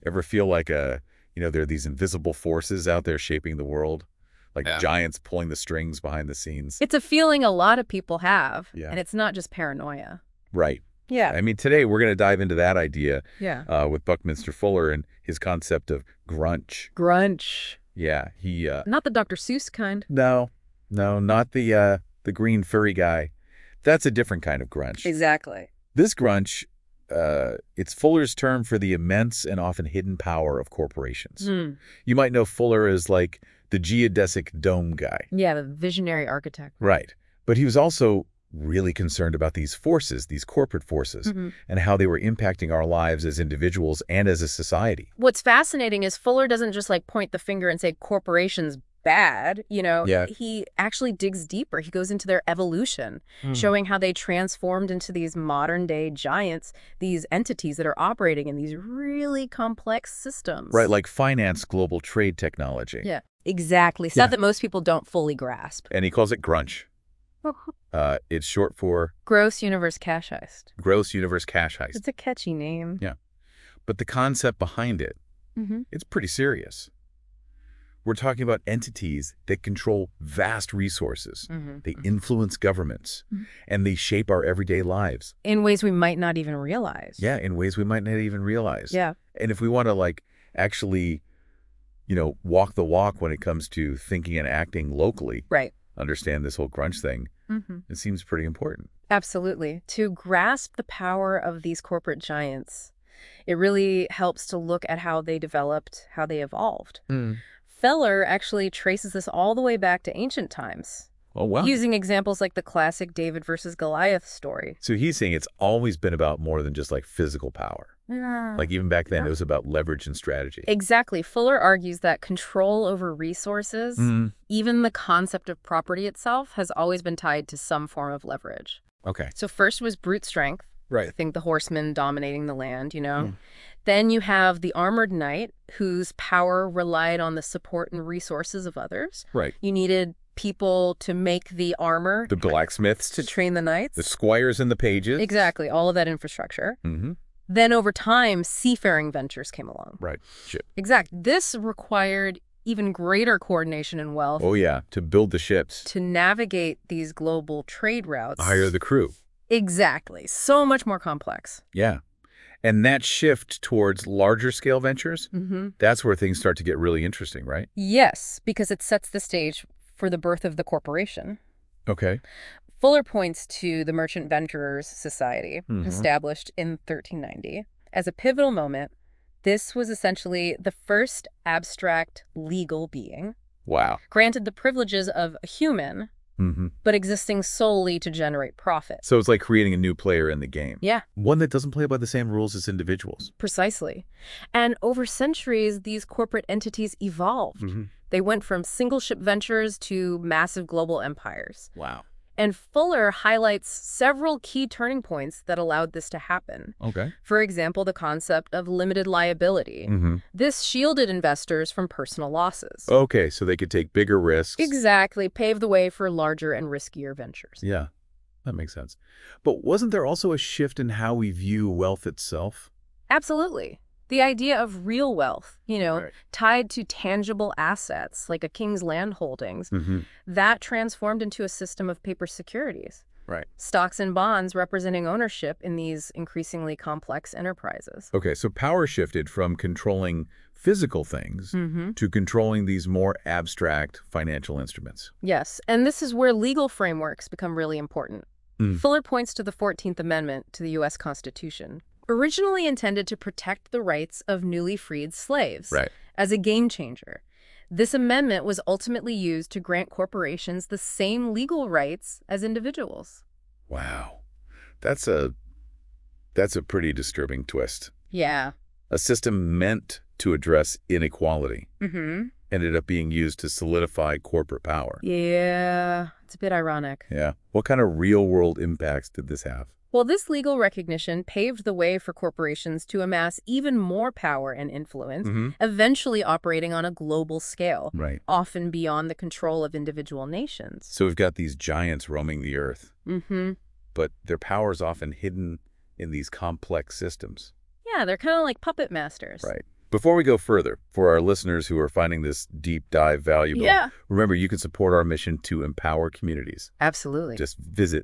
Ever feel like there are these invisible forces out there shaping the world? Like Yeah. giants pulling the strings behind the scenes? It's a feeling a lot of people have, Yeah. and it's not just paranoia. Right. Yeah. I mean, today we're going to dive into that idea Yeah. with Buckminster Fuller and his concept of grunge. Grunch. Yeah, he Not the Dr. Seuss kind. no, not the green furry guy. That's a different kind of grunge. Exactly. This grunge, it's Fuller's term for the immense and often hidden power of corporations. You might know Fuller as like the geodesic dome guy. Yeah, the visionary architect. Right. But he was also really concerned about these forces, these corporate forces, and how they were impacting our lives as individuals and as a society. What's fascinating is Fuller doesn't just like point the finger and say corporations bad, Yeah. He actually digs deeper. He goes into their evolution, showing how they transformed into these modern day giants, these entities that are operating in these really complex systems. Right, like finance, global trade technology. Yeah, exactly. Stuff that most people don't fully grasp. And he calls it grunge. It's short for Gross Universe Cash Heist. Gross Universe Cash Heist. It's a catchy name. Yeah. But the concept behind it, Mm-hmm. it's pretty serious. We're talking about entities that control vast resources. Mm-hmm. They influence governments, and they shape our everyday lives. In ways we might not even realize. Yeah, in ways we might not even realize. Yeah. And if we want to actually, walk the walk when it comes to thinking and acting locally, Right. understand this whole grunge thing, Mm-hmm. it seems pretty important. Absolutely. To grasp the power of these corporate giants, it really helps to look at how they developed, how they evolved. Feller actually traces this all the way back to ancient times, Oh, wow. using examples like the classic David versus Goliath story. So he's saying it's always been about more than just physical power. Like even back then, it was about leverage and strategy. Exactly. Fuller argues that control over resources, even the concept of property itself, has always been tied to some form of leverage. Okay. So first was brute strength. Right. I think the horsemen dominating the land, Then you have the armored knight, whose power relied on the support and resources of others. Right. You needed people to make the armor, The blacksmiths, to train the knights. the squires and the pages. Exactly, all of that infrastructure. Mm-hmm. Then over time, seafaring ventures came along. Right. Ship. Exactly. This required even greater coordination and wealth Oh, yeah. To build the ships. to navigate these global trade routes. Hire the crew. Exactly. So much more complex. Yeah. And that shift towards larger scale ventures, that's where things start to get really interesting, right? Yes, because it sets the stage for the birth of the corporation. Okay. Fuller points to the Merchant Venturers Society, established in 1390, as a pivotal moment. This was essentially the first abstract legal being, Wow. granted the privileges of a human, but existing solely to generate profit. So it's like creating a new player in the game. Yeah, One that doesn't play by the same rules as individuals. precisely. And over centuries, these corporate entities evolved. They went from single ship ventures to massive global empires. Wow. And Fuller highlights several key turning points that allowed this to happen. Okay. For example, the concept of limited liability. This shielded investors from personal losses. Okay, so they could take bigger risks. Exactly, paved the way for larger and riskier ventures. Yeah, that makes sense. But wasn't there also a shift in how we view wealth itself? Absolutely. The idea of real wealth, Right. tied to tangible assets like a king's land holdings, that transformed into a system of paper securities. Right. Stocks and bonds representing ownership in these increasingly complex enterprises. Okay, so power shifted from controlling physical things to controlling these more abstract financial instruments. Yes, and this is where legal frameworks become really important. Fuller points to the 14th Amendment to the U.S. Constitution, originally intended to protect the rights of newly freed slaves Right. as a game changer. This amendment was ultimately used to grant corporations the same legal rights as individuals. Wow. That's a pretty disturbing twist. Yeah. A system meant to address inequality ended up being used to solidify corporate power. Yeah, it's a bit ironic. Yeah. What kind of real-world impacts did this have? Well, this legal recognition paved the way for corporations to amass even more power and influence, eventually operating on a global scale, Right. often beyond the control of individual nations. So we've got these giants roaming the earth, but their power is often hidden in these complex systems. Yeah, they're kind of like puppet masters. Right. Before we go further, for our listeners who are finding this deep dive valuable, remember you can support our mission to empower communities. Absolutely. Just visit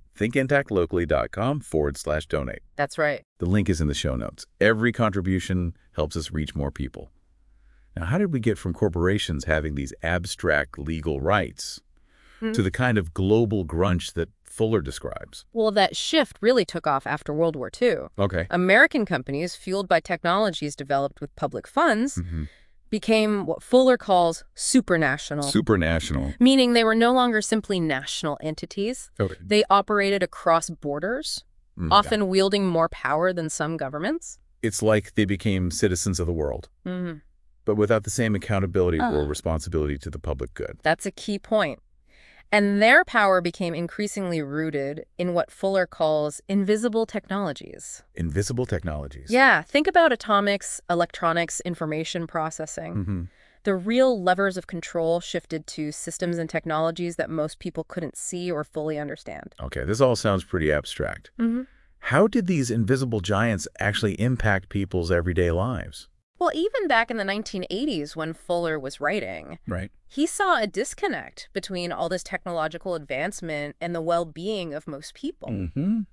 thinkandactlocally.com/donate. That's right. The link is in the show notes. Every contribution helps us reach more people. Now, how did we get from corporations having these abstract legal rights to the kind of global grunge that Fuller describes? Well, that shift really took off after World War II. Okay. American companies, fueled by technologies developed with public funds, became what Fuller calls supranational. Supranational. Meaning they were no longer simply national entities. Okay. They operated across borders, often wielding more power than some governments. It's like they became citizens of the world, but without the same accountability or responsibility to the public good. That's a key point. And their power became increasingly rooted in what Fuller calls invisible technologies. Invisible technologies. Yeah, think about atomics, electronics, information processing. The real levers of control shifted to systems and technologies that most people couldn't see or fully understand. Okay, this all sounds pretty abstract. How did these invisible giants actually impact people's everyday lives? Well, even back in the 1980s when Fuller was writing, he saw a disconnect between all this technological advancement and the well-being of most people.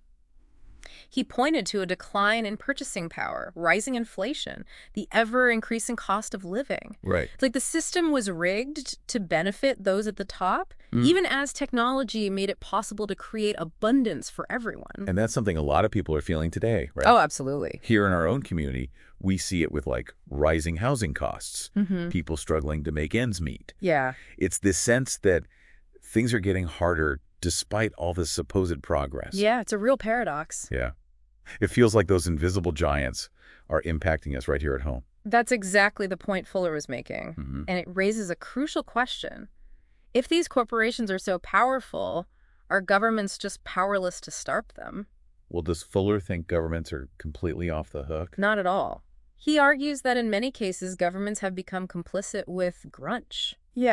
He pointed to a decline in purchasing power, rising inflation, the ever-increasing cost of living. It's like the system was rigged to benefit those at the top, even as technology made it possible to create abundance for everyone. And that's something a lot of people are feeling today, right? Oh, absolutely. Here in our own community, we see it with like rising housing costs, people struggling to make ends meet. It's this sense that things are getting harder despite all this supposed progress. Yeah, it's a real paradox. Yeah. It feels like those invisible giants are impacting us right here at home. That's exactly the point Fuller was making. And it raises a crucial question. If these corporations are so powerful, are governments just powerless to starve them? Well, does Fuller think governments are completely off the hook? Not at all. He argues that in many cases, governments have become complicit with grunge.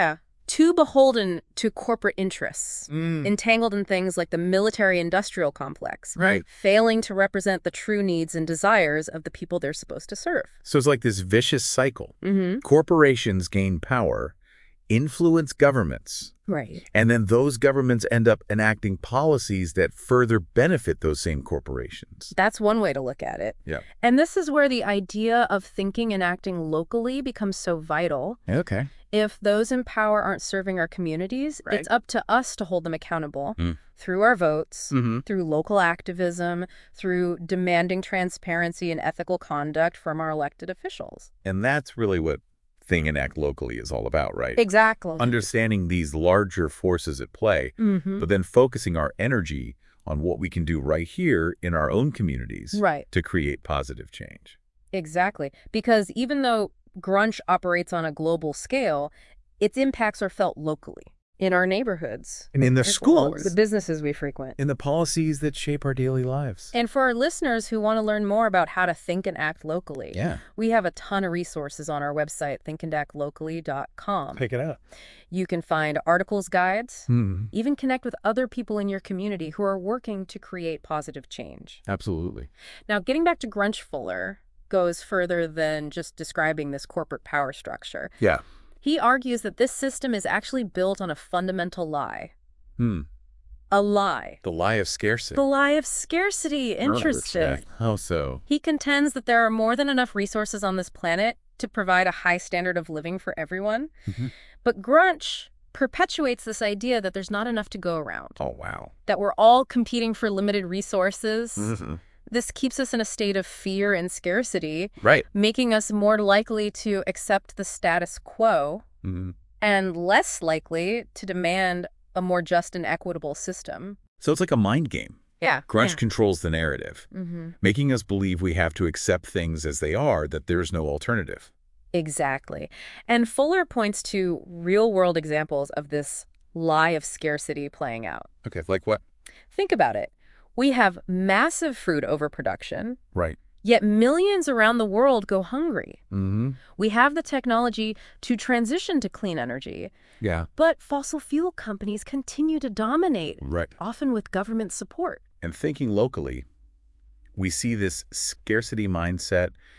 Too beholden to corporate interests, entangled in things like the military-industrial complex, failing to represent the true needs and desires of the people they're supposed to serve. So it's like this vicious cycle. Corporations gain power, influence governments, and then those governments end up enacting policies that further benefit those same corporations. That's one way to look at it. And this is where the idea of thinking and acting locally becomes so vital. If those in power aren't serving our communities, it's up to us to hold them accountable through our votes, through local activism, through demanding transparency and ethical conduct from our elected officials. And that's really what Think and Act Locally is all about, right? Exactly. Understanding these larger forces at play, but then focusing our energy on what we can do right here in our own communities to create positive change. Exactly. Because even though grunge operates on a global scale, its impacts are felt locally, in our neighborhoods. And in the schools. The businesses we frequent. In the policies that shape our daily lives. And for our listeners who want to learn more about how to think and act locally, we have a ton of resources on our website, thinkandactlocally.com. Pick it up. You can find articles, guides, even connect with other people in your community who are working to create positive change. Absolutely. Now, getting back to grunge, Fuller goes further than just describing this corporate power structure. He argues that this system is actually built on a fundamental lie. A lie. The lie of scarcity. The lie of scarcity. Interesting. How so? He contends that there are more than enough resources on this planet to provide a high standard of living for everyone. But grunge perpetuates this idea that there's not enough to go around. Oh, wow. That we're all competing for limited resources. This keeps us in a state of fear and scarcity, making us more likely to accept the status quo and less likely to demand a more just and equitable system. So it's like a mind game. Grunge controls the narrative, making us believe we have to accept things as they are, that there's no alternative. Exactly. And Fuller points to real-world examples of this lie of scarcity playing out. Okay, like what? Think about it. We have massive food overproduction. Right. Yet millions around the world go hungry. We have the technology to transition to clean energy. But fossil fuel companies continue to dominate, often with government support. And thinking locally, we see this scarcity mindset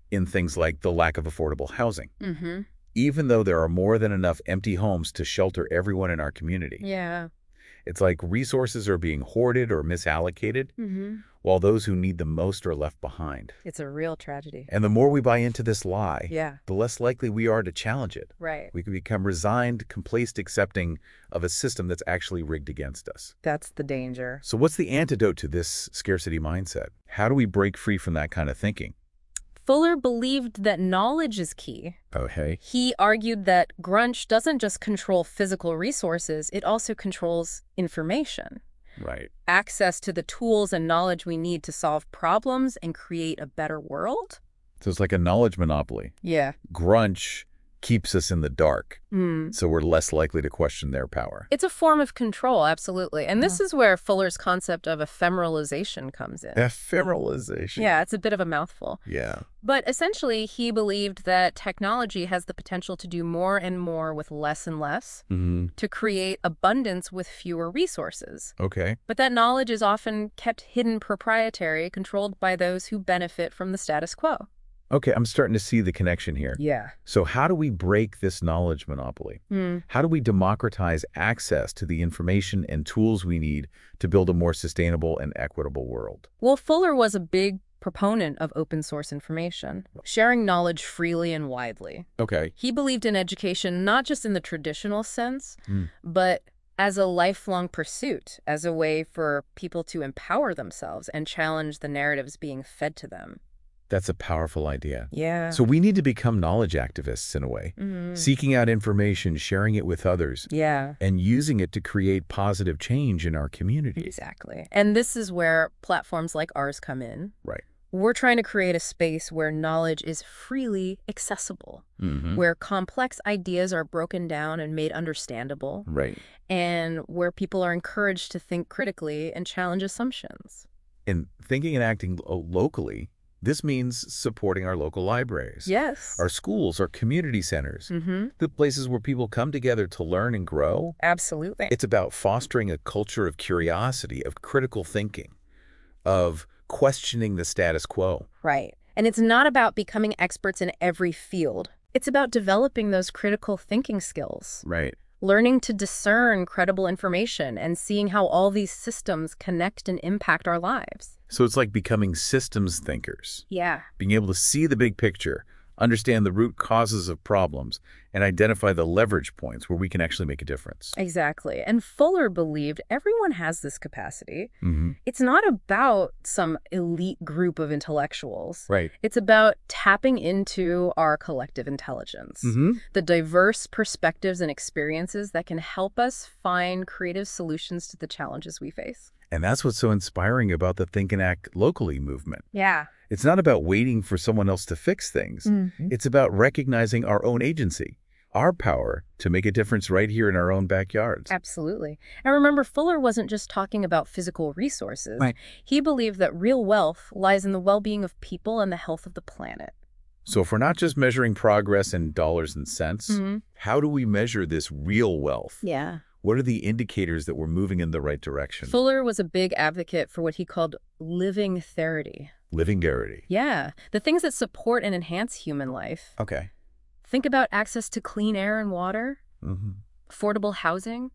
in things like the lack of affordable housing, Mm-hmm. even though there are more than enough empty homes to shelter everyone in our community. Yeah. It's like resources are being hoarded or misallocated, Mm-hmm. while those who need them most are left behind. It's a real tragedy. And the more we buy into this lie, Yeah. the less likely we are to challenge it. Right. We can become resigned, complacent, accepting of a system that's actually rigged against us. That's the danger. So what's the antidote to this scarcity mindset? How do we break free from that kind of thinking? Fuller believed that knowledge is key. Oh, hey. He argued that Grunch doesn't just control physical resources, it also controls information. Right. Access to the tools and knowledge we need to solve problems and create a better world? So it's like a knowledge monopoly. Yeah. Grunch keeps us in the dark, so we're less likely to question their power. It's a form of control, absolutely. And this is where Fuller's concept of ephemeralization comes in. Ephemeralization. Yeah, it's a bit of a mouthful. Yeah. But essentially, he believed that technology has the potential to do more and more with less and less, to create abundance with fewer resources. Okay. But that knowledge is often kept hidden, proprietary, controlled by those who benefit from the status quo. Okay, I'm starting to see the connection here. Yeah. So how do we break this knowledge monopoly? How do we democratize access to the information and tools we need to build a more sustainable and equitable world? Well, Fuller was a big proponent of open source information, sharing knowledge freely and widely. Okay. He believed in education not just in the traditional sense, but as a lifelong pursuit, as a way for people to empower themselves and challenge the narratives being fed to them. That's a powerful idea. Yeah. So we need to become knowledge activists in a way, seeking out information, sharing it with others, Yeah. and using it to create positive change in our community. Exactly. And this is where platforms like ours come in. Right. We're trying to create a space where knowledge is freely accessible, where complex ideas are broken down and made understandable, Right. and where people are encouraged to think critically and challenge assumptions. And thinking and acting locally, this means supporting our local libraries, Yes. our schools, our community centers, the places where people come together to learn and grow. Absolutely. It's about fostering a culture of curiosity, of critical thinking, of questioning the status quo. Right. And it's not about becoming experts in every field. It's about developing those critical thinking skills, Right. learning to discern credible information and seeing how all these systems connect and impact our lives. So it's like becoming systems thinkers, Yeah. being able to see the big picture, understand the root causes of problems, and identify the leverage points where we can actually make a difference. Exactly. And Fuller believed everyone has this capacity. It's not about some elite group of intellectuals. Right. It's about tapping into our collective intelligence, the diverse perspectives and experiences that can help us find creative solutions to the challenges we face. And that's what's so inspiring about the Think and Act Locally movement. Yeah. It's not about waiting for someone else to fix things. It's about recognizing our own agency, our power to make a difference right here in our own backyards. Absolutely. And remember, Fuller wasn't just talking about physical resources. Right. He believed that real wealth lies in the well-being of people and the health of the planet. So if we're not just measuring progress in dollars and cents, how do we measure this real wealth? Yeah. What are the indicators that we're moving in the right direction? Fuller was a big advocate for what he called living therity. Living garrity. Yeah, the things that support and enhance human life. Okay. Think about access to clean air and water, affordable housing,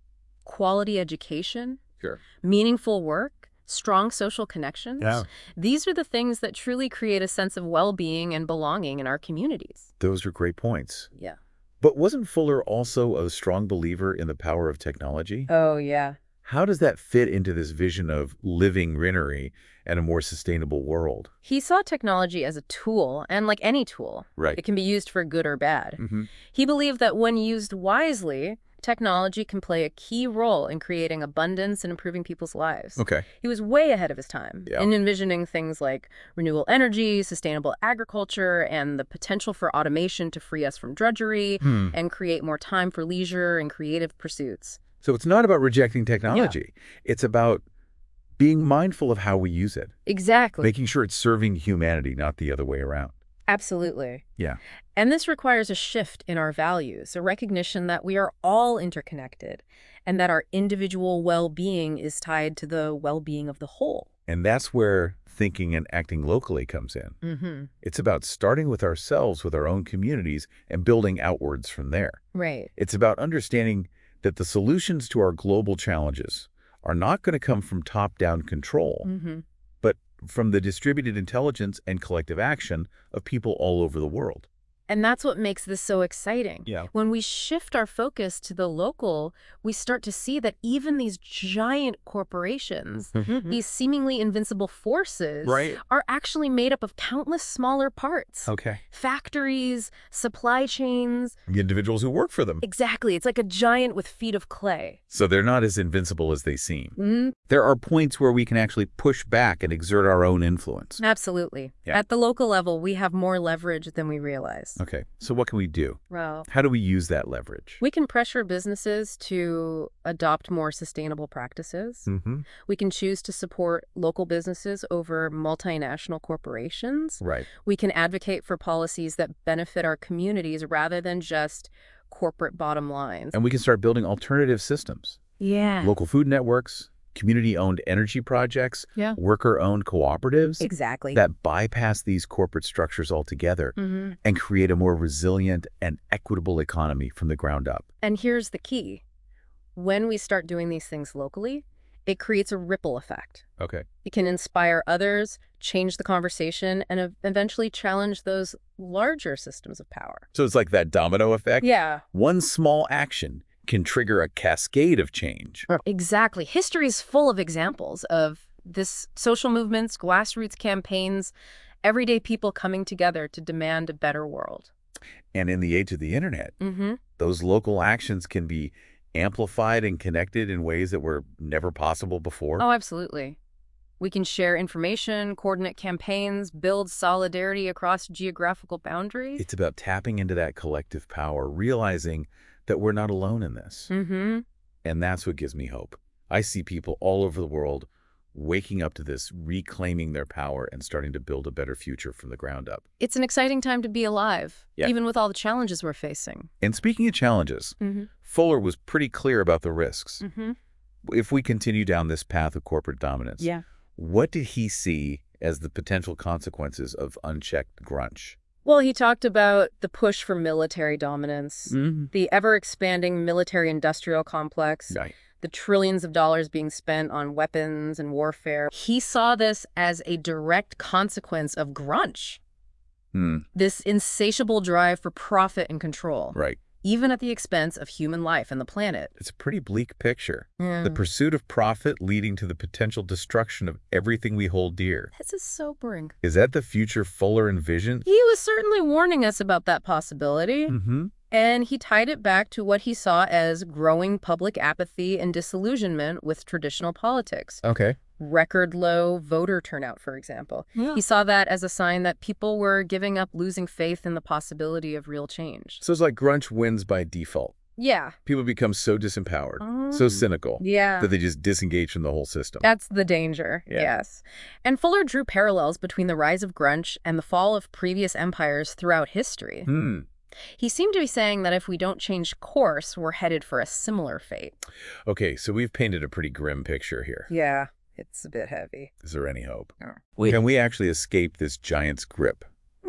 quality education, Sure. meaningful work, strong social connections. Yeah. These are the things that truly create a sense of well-being and belonging in our communities. Those are great points. Yeah. But wasn't Fuller also a strong believer in the power of technology? Oh, yeah. How does that fit into this vision of living greenery and a more sustainable world? He saw technology as a tool, and like any tool, Right. it can be used for good or bad. He believed that when used wisely, technology can play a key role in creating abundance and improving people's lives. Okay. He was way ahead of his time in envisioning things like renewable energy, sustainable agriculture, and the potential for automation to free us from drudgery and create more time for leisure and creative pursuits. So it's not about rejecting technology. It's about being mindful of how we use it, Exactly. making sure it's serving humanity, not the other way around. Absolutely. Yeah. And this requires a shift in our values, a recognition that we are all interconnected and that our individual well-being is tied to the well-being of the whole. And that's where thinking and acting locally comes in. It's about starting with ourselves, with our own communities, and building outwards from there. Right. It's about understanding that the solutions to our global challenges are not going to come from top-down control, but from the distributed intelligence and collective action of people all over the world. And that's what makes this so exciting. Yeah. When we shift our focus to the local, we start to see that even these giant corporations, these seemingly invincible forces, Right. are actually made up of countless smaller parts. Okay. Factories, supply chains. The individuals who work for them. Exactly. It's like a giant with feet of clay. So they're not as invincible as they seem. There are points where we can actually push back and exert our own influence. Absolutely. Yeah. At the local level, we have more leverage than we realize. Okay, so what can we do? Well, How do we use that leverage? we can pressure businesses to adopt more sustainable practices. We can choose to support local businesses over multinational corporations. Right. We can advocate for policies that benefit our communities rather than just corporate bottom lines. And we can start building alternative systems. Yeah. Local food networks, community-owned energy projects, Yeah. worker-owned cooperatives Exactly. that bypass these corporate structures altogether and create a more resilient and equitable economy from the ground up. And here's the key. When we start doing these things locally, it creates a ripple effect. Okay. It can inspire others, change the conversation, and eventually challenge those larger systems of power. So it's like that domino effect? Yeah. One small action can trigger a cascade of change. Exactly. History is full of examples of this: social movements, grassroots campaigns, everyday people coming together to demand a better world. And in the age of the internet, those local actions can be amplified and connected in ways that were never possible before. Oh, absolutely. We can share information, coordinate campaigns, build solidarity across geographical boundaries. It's about tapping into that collective power, realizing that we're not alone in this. And that's what gives me hope. I see people all over the world waking up to this, reclaiming their power, and starting to build a better future from the ground up. It's an exciting time to be alive, Yeah. even with all the challenges we're facing. And speaking of challenges, Fuller was pretty clear about the risks. If we continue down this path of corporate dominance, Yeah. what did he see as the potential consequences of unchecked grunge? Well, he talked about the push for military dominance, the ever-expanding military-industrial complex, Right. the trillions of dollars being spent on weapons and warfare. He saw this as a direct consequence of grunge, this insatiable drive for profit and control, Right. even at the expense of human life and the planet. It's a pretty bleak picture. The pursuit of profit leading to the potential destruction of everything we hold dear. This is sobering. Is that the future Fuller envisioned? He was certainly warning us about that possibility. And he tied it back to what he saw as growing public apathy and disillusionment with traditional politics. Okay. Record low voter turnout, for example. He saw that as a sign that people were giving up, losing faith in the possibility of real change. So it's like grunge wins by default. Yeah. People become so disempowered, so cynical, Yeah. that they just disengage from the whole system. That's the danger, Yeah. yes. And Fuller drew parallels between the rise of grunge and the fall of previous empires throughout history. He seemed to be saying that if we don't change course, we're headed for a similar fate. Okay, so we've painted a pretty grim picture here. Yeah, it's a bit heavy. Is there any hope? Wait. Can we actually escape this giant's grip?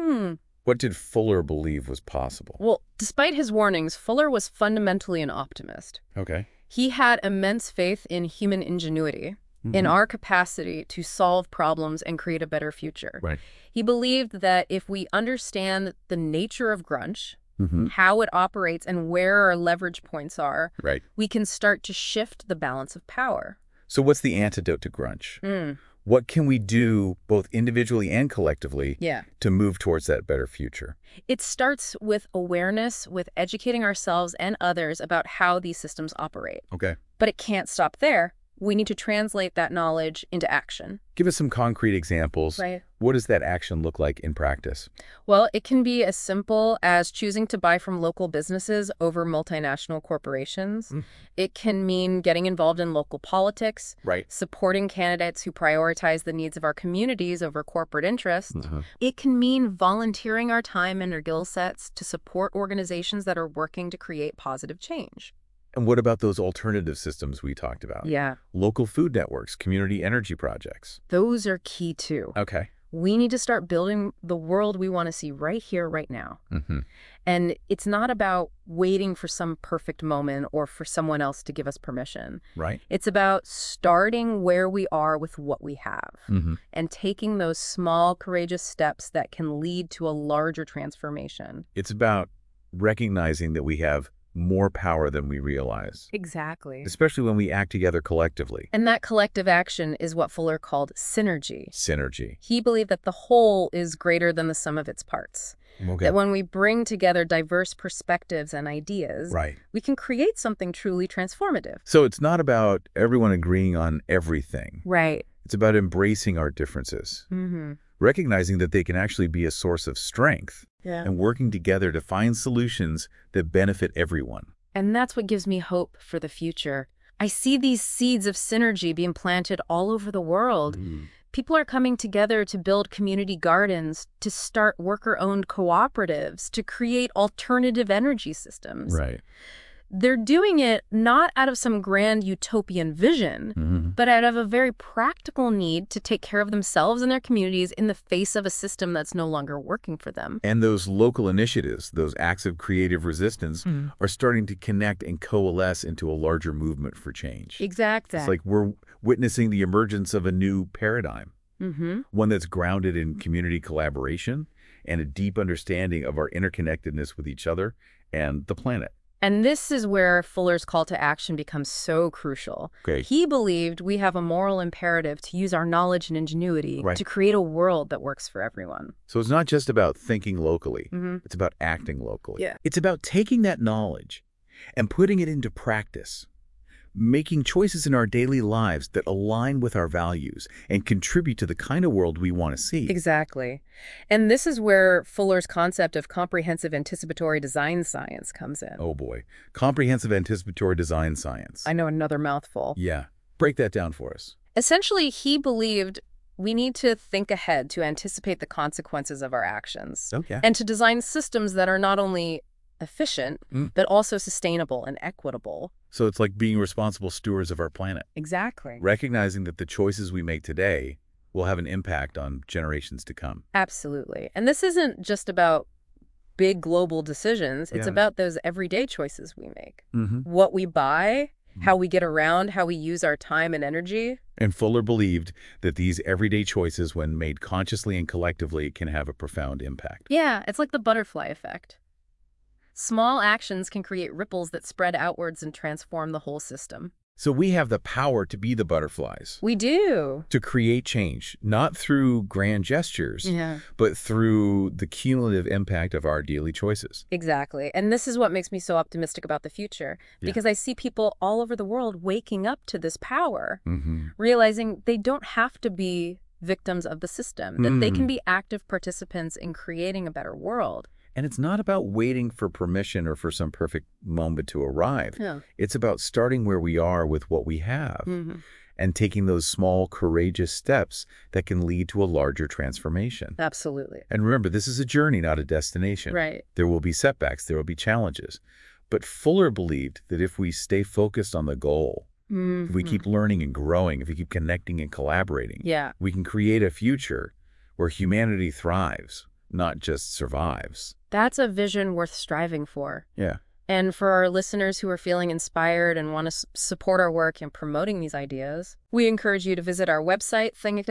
What did Fuller believe was possible? Well, despite his warnings, Fuller was fundamentally an optimist. Okay. He had immense faith in human ingenuity, in our capacity to solve problems and create a better future. Right. He believed that if we understand the nature of grunge, how it operates, and where our leverage points are, Right. we can start to shift the balance of power. So what's the antidote to grunge? What can we do, both individually and collectively, Yeah. to move towards that better future? It starts with awareness, with educating ourselves and others about how these systems operate. Okay. But it can't stop there. We need to translate that knowledge into action. Give us some concrete examples. Right. What does that action look like in practice? Well, it can be as simple as choosing to buy from local businesses over multinational corporations. It can mean getting involved in local politics, Right. supporting candidates who prioritize the needs of our communities over corporate interests. It can mean volunteering our time and our skill sets to support organizations that are working to create positive change. And what about those alternative systems we talked about? Yeah, Local food networks, community energy projects. those are key too. Okay. We need to start building the world we want to see right here, right now. Mm-hmm. And it's not about waiting for some perfect moment or for someone else to give us permission. Right. It's about starting where we are with what we have Mm-hmm. and taking those small, courageous steps that can lead to a larger transformation. It's about recognizing that we have more power than we realize, Exactly. especially when we act together collectively. And that collective action is what Fuller called synergy. Synergy. He believed that the whole is greater than the sum of its parts. Okay. That when we bring together diverse perspectives and ideas, Right. we can create something truly transformative. So it's not about everyone agreeing on everything. Right. It's about embracing our differences, Mm-hmm. recognizing that they can actually be a source of strength, Yeah. and working together to find solutions that benefit everyone. And that's what gives me hope for the future. I see these seeds of synergy being planted all over the world. People are coming together to build community gardens, to start worker-owned cooperatives, to create alternative energy systems. Right. They're doing it not out of some grand utopian vision, Mm-hmm. but out of a very practical need to take care of themselves and their communities in the face of a system that's no longer working for them. And those local initiatives, those acts of creative resistance, are starting to connect and coalesce into a larger movement for change. Exactly. It's like we're witnessing the emergence of a new paradigm, Mm-hmm. one that's grounded in community collaboration and a deep understanding of our interconnectedness with each other and the planet. And this is where Fuller's call to action becomes so crucial. Okay. He believed we have a moral imperative to use our knowledge and ingenuity Right. to create a world that works for everyone. So it's not just about thinking locally. Mm-hmm. It's about acting locally. Yeah. It's about taking that knowledge and putting it into practice, making choices in our daily lives that align with our values and contribute to the kind of world we want to see. Exactly. And this is where Fuller's concept of comprehensive anticipatory design science comes in. Oh boy. Comprehensive anticipatory design science. I know, another mouthful. Yeah. Break that down for us. Essentially, he believed we need to think ahead to anticipate the consequences of our actions Okay. and to design systems that are not only efficient, but also sustainable and equitable. So it's like being responsible stewards of our planet, Exactly. recognizing that the choices we make today will have an impact on generations to come. Absolutely. And this isn't just about big global decisions. It's Yeah. about those everyday choices we make. Mm-hmm. What we buy, how we get around, how we use our time and energy. And Fuller believed that these everyday choices, when made consciously and collectively, can have a profound impact. Yeah, it's like the butterfly effect. Small actions can create ripples that spread outwards and transform the whole system. So we have the power to be the butterflies, We do. to create change, not through grand gestures, Yeah. but through the cumulative impact of our daily choices. Exactly. And this is what makes me so optimistic about the future, Yeah. because I see people all over the world waking up to this power, Mm-hmm. realizing they don't have to be victims of the system, that they can be active participants in creating a better world. And it's not about waiting for permission or for some perfect moment to arrive. Yeah. It's about starting where we are with what we have Mm-hmm. and taking those small, courageous steps that can lead to a larger transformation. Absolutely. And remember, this is a journey, not a destination. Right. There will be setbacks, there will be challenges. But Fuller believed that if we stay focused on the goal, if we keep learning and growing, if we keep connecting and collaborating, Yeah. we can create a future where humanity thrives, not just survives. That's a vision worth striving for. Yeah. And for our listeners who are feeling inspired and want to support our work in promoting these ideas, we encourage you to visit our website,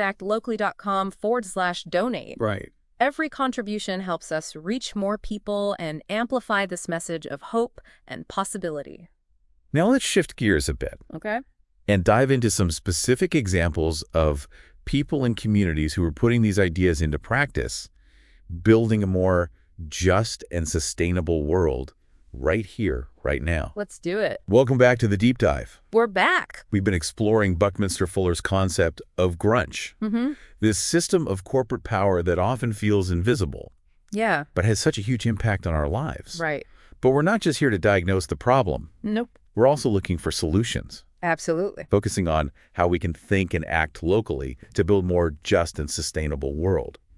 thinkactlocally.com/donate. Right. Every contribution helps us reach more people and amplify this message of hope and possibility. Now let's shift gears a bit Okay? and dive into some specific examples of people and communities who are putting these ideas into practice, building a more just and sustainable world right here, right now. Let's do it. Welcome back to the Deep Dive. We're back. We've been exploring Buckminster Fuller's concept of grunge, Mm-hmm. this system of corporate power that often feels invisible, Yeah. but has such a huge impact on our lives. Right. But we're not just here to diagnose the problem. Nope. We're also looking for solutions, Absolutely. focusing on how we can think and act locally to build a more just and sustainable world.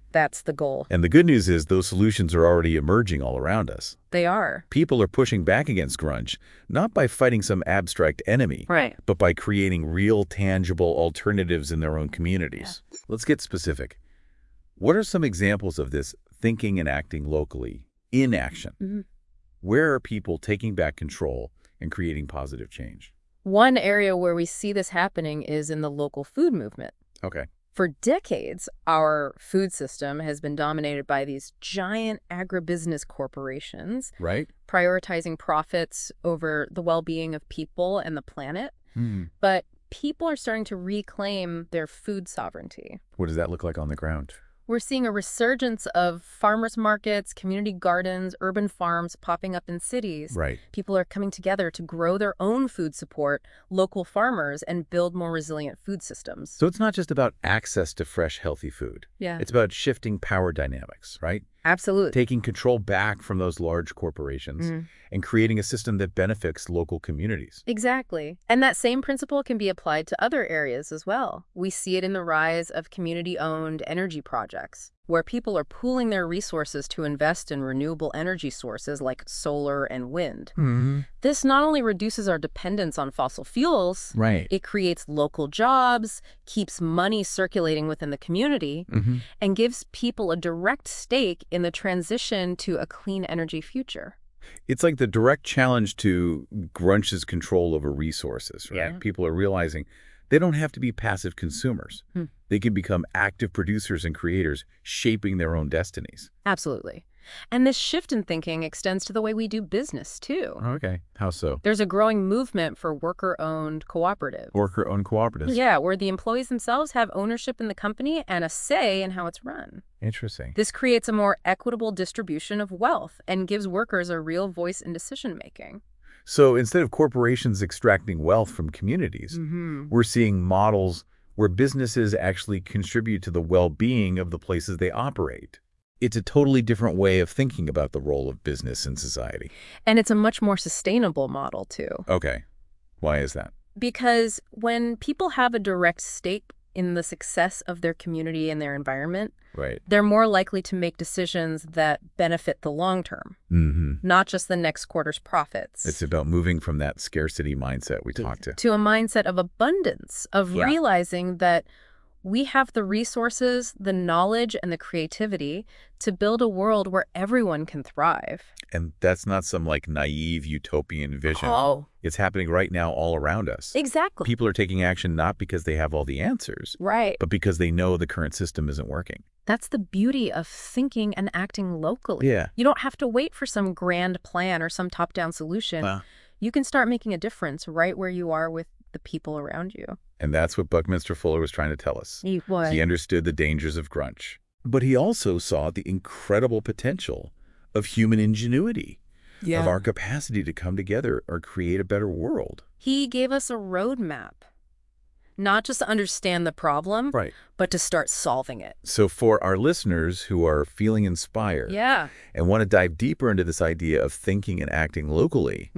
That's the goal. And the good news is those solutions are already emerging all around us. They are. People are pushing back against grunge, not by fighting some abstract enemy, Right. but by creating real, tangible alternatives in their own communities. Yeah. Let's get specific. What are some examples of this thinking and acting locally in action? Mm-hmm. Where are people taking back control and creating positive change? One area where we see this happening is in the local food movement. Okay. For decades, our food system has been dominated by these giant agribusiness corporations, Right. prioritizing profits over the well-being of people and the planet. But people are starting to reclaim their food sovereignty. What does that look like on the ground? We're seeing a resurgence of farmers markets, community gardens, urban farms popping up in cities. Right. People are coming together to grow their own food, support local farmers, and build more resilient food systems. So it's not just about access to fresh, healthy food. Yeah. It's about shifting power dynamics, right? Absolutely. Taking control back from those large corporations and creating a system that benefits local communities. Exactly. And that same principle can be applied to other areas as well. We see it in the rise of community-owned energy projects, where people are pooling their resources to invest in renewable energy sources like solar and wind. This not only reduces our dependence on fossil fuels, Right. it creates local jobs, keeps money circulating within the community, and gives people a direct stake in the transition to a clean energy future. It's like the direct challenge to grunge's control over resources, right? Yeah. People are realizing they don't have to be passive consumers. They can become active producers and creators, shaping their own destinies. Absolutely. And this shift in thinking extends to the way we do business, too. Okay. How so? There's a growing movement for worker-owned cooperatives. Worker-owned cooperatives. Yeah, where the employees themselves have ownership in the company and a say in how it's run. Interesting. This creates a more equitable distribution of wealth and gives workers a real voice in decision-making. So instead of corporations extracting wealth from communities, we're seeing models where businesses actually contribute to the well-being of the places they operate. It's a totally different way of thinking about the role of business in society. And it's a much more sustainable model, too. Okay. Why is that? Because when people have a direct stake in the success of their community and their environment, Right. they're more likely to make decisions that benefit the long term, not just the next quarter's profits. It's about moving from that scarcity mindset we talked to a mindset of abundance, of realizing that we have the resources, the knowledge, and the creativity to build a world where everyone can thrive. And that's not some like naive utopian vision. Oh. It's happening right now all around us. Exactly. People are taking action not because they have all the answers, Right. but because they know the current system isn't working. That's the beauty of thinking and acting locally. Yeah. You don't have to wait for some grand plan or some top-down solution. You can start making a difference right where you are with the people around you. And that's what Buckminster Fuller was trying to tell us. He understood the dangers of grunge. But he also saw the incredible potential of human ingenuity, of our capacity to come together or create a better world. He gave us a roadmap, not just to understand the problem, Right. but to start solving it. So for our listeners who are feeling inspired and want to dive deeper into this idea of thinking and acting locally,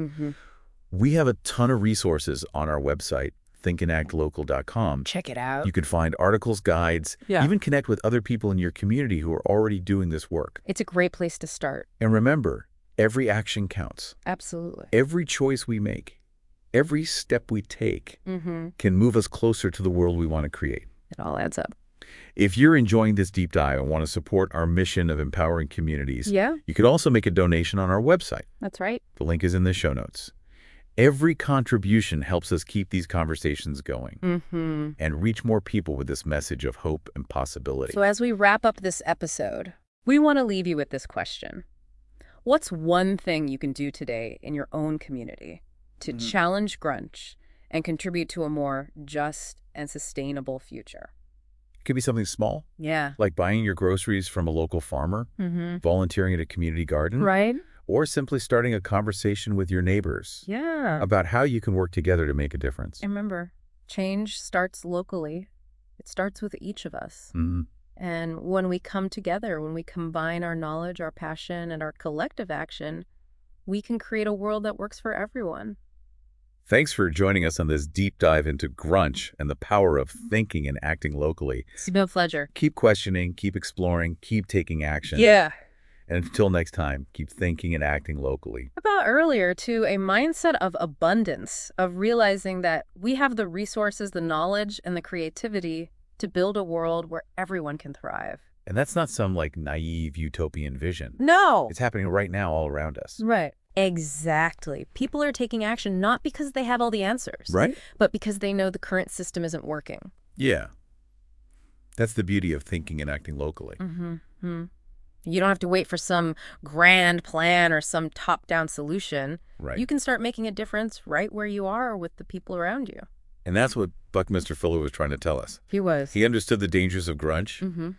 we have a ton of resources on our website, thinkandactlocal.com. Check it out. You can find articles, guides, even connect with other people in your community who are already doing this work. It's a great place to start. And remember, every action counts. Absolutely. Every choice we make, every step we take can move us closer to the world we want to create. It all adds up. If you're enjoying this deep dive and want to support our mission of empowering communities, Yeah. you could also make a donation on our website. That's right. The link is in the show notes. Every contribution helps us keep these conversations going and reach more people with this message of hope and possibility. So as we wrap up this episode, we want to leave you with this question. What's one thing you can do today in your own community to challenge grunge and contribute to a more just and sustainable future? It could be something small, like buying your groceries from a local farmer, volunteering at a community garden, Right? or simply starting a conversation with your neighbors about how you can work together to make a difference. And remember, change starts locally. It starts with each of us. And when we come together, when we combine our knowledge, our passion, and our collective action, we can create a world that works for everyone. Thanks for joining us on this deep dive into grunge and the power of thinking and acting locally. It's been a pleasure. Keep questioning, keep exploring, keep taking action. Yeah. And until next time, keep thinking and acting locally. About earlier, to a mindset of abundance, of realizing that we have the resources, the knowledge, and the creativity to build a world where everyone can thrive. And that's not some naive utopian vision. No. It's happening right now all around us. Right. Exactly. People are taking action not because they have all the answers, Right? but because they know the current system isn't working. Yeah. That's the beauty of thinking and acting locally. Mm-hmm. You don't have to wait for some grand plan or some top-down solution. Right. You can start making a difference right where you are with the people around you. And that's what Buckminster Fuller was trying to tell us. He was. He understood the dangers of grunge, Mm-hmm.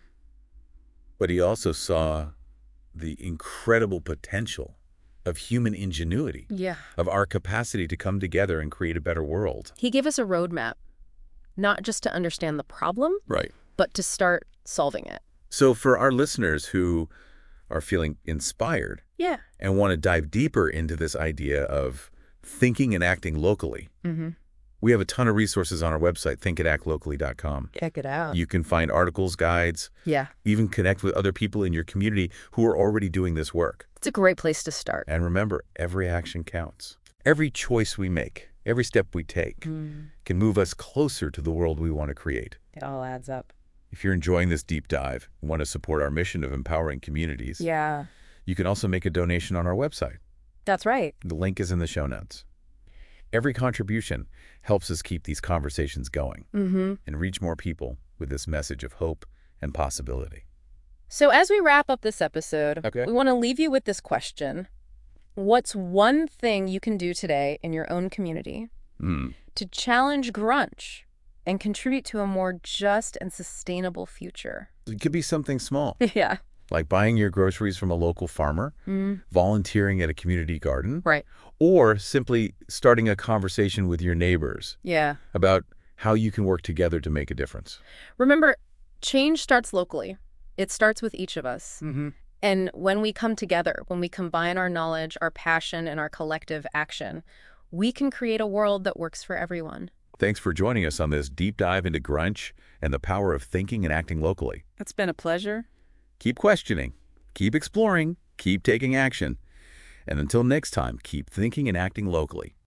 but he also saw the incredible potential of human ingenuity, Yeah. of our capacity to come together and create a better world. He gave us a roadmap, not just to understand the problem, Right. but to start solving it. So for our listeners who are feeling inspired Yeah. and want to dive deeper into this idea of thinking and acting locally, Mm-hmm. we have a ton of resources on our website, thinkandactlocally.com. Check it out. You can find articles, guides, Yeah. even connect with other people in your community who are already doing this work. It's a great place to start. And remember, every action counts. Every choice we make, every step we take can move us closer to the world we want to create. It all adds up. If you're enjoying this deep dive and want to support our mission of empowering communities, Yeah. you can also make a donation on our website. That's right. The link is in the show notes. Every contribution helps us keep these conversations going Mm-hmm. and reach more people with this message of hope and possibility. So as we wrap up this episode, Okay. we want to leave you with this question. What's one thing you can do today in your own community to challenge grunge and contribute to a more just and sustainable future? It could be something small, Yeah. like buying your groceries from a local farmer, volunteering at a community garden, Right. or simply starting a conversation with your neighbors Yeah. about how you can work together to make a difference. Remember, change starts locally. It starts with each of us. Mm-hmm. And when we come together, when we combine our knowledge, our passion, and our collective action, we can create a world that works for everyone. Thanks for joining us on this deep dive into grunge and the power of thinking and acting locally. It's been a pleasure. Keep questioning, keep exploring, keep taking action. And until next time, keep thinking and acting locally.